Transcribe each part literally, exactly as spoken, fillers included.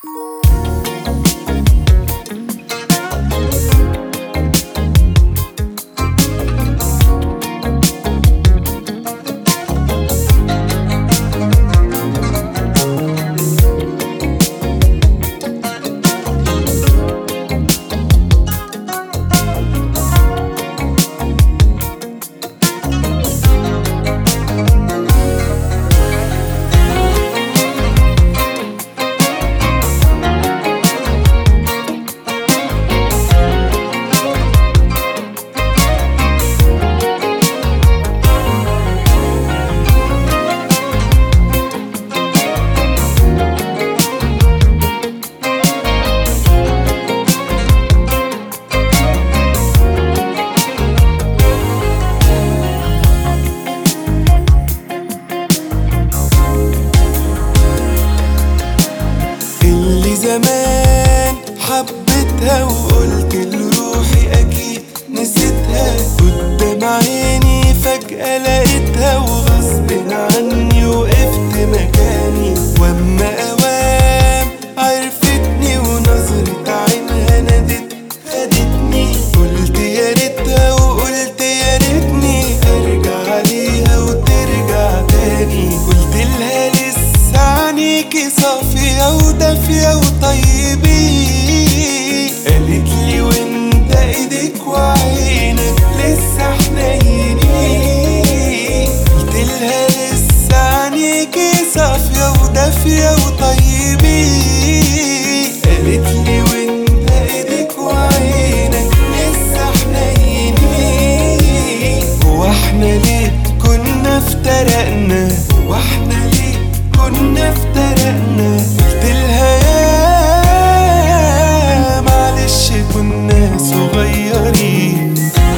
زمان حبيتها وقلت لروحي اكيد نسيتها، قدام عيني فجأة لقيتها وغصب عني وقفت مكاني، واما اوام عرفتني ونظرة عينها نادت خدتني، قلت يا ريتها وقلت يا ريتني ارجع ليها وترجع تاني، قلت لها لسه عينيكي صافية ودافية وطيبين، قالت لي وانت ايدك وعينك لسه حنينين، قلت لها لسه عينيكي صافية ودافية وطيبين، قالت لي وانت ايدك وعينك لسه حنينين، هو احنا ليه كنا افترقنا، هو احنا ليه كنا افترقنا، قلت لها يا معلش كنا صغيرين.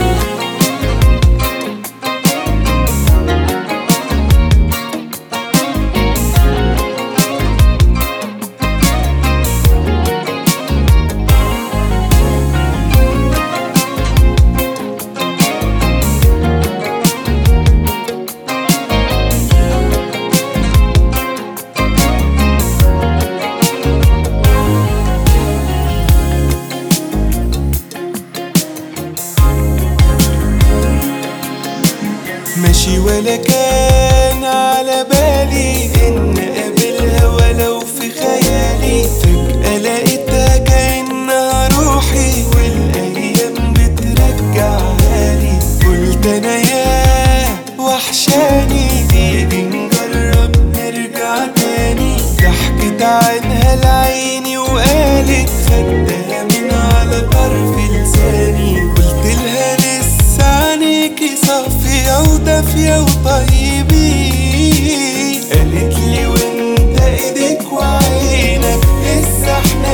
ماشي ولا كان على بالي ان اقابلها ولو في خيالي، فجأة لقيتها كأنها روحي والايام بترجعها لي، قلت انا يا وحشاني تيجي نجرب نرجع تاني، ضحكت عنها لعيني وقالت خدها من على طرف لساني، قلت لها لسه عينيكي صافية ودافية وطيبين، قالت لي وانت ايدك وعينك لسه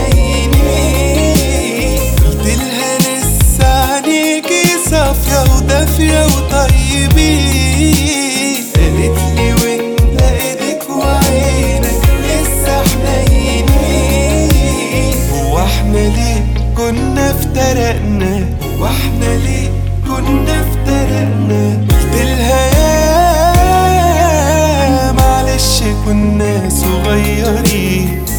حنينين، قلت لها لسه عينيكي صافية ودافية وطيبين، قالت لي وانت ايدك وعينك لسه حنينين، هو احنا ليه كنا افترقنا، هو احنا ليه كنا افترقنا، قلت لها يا معلش كنا صغيرين.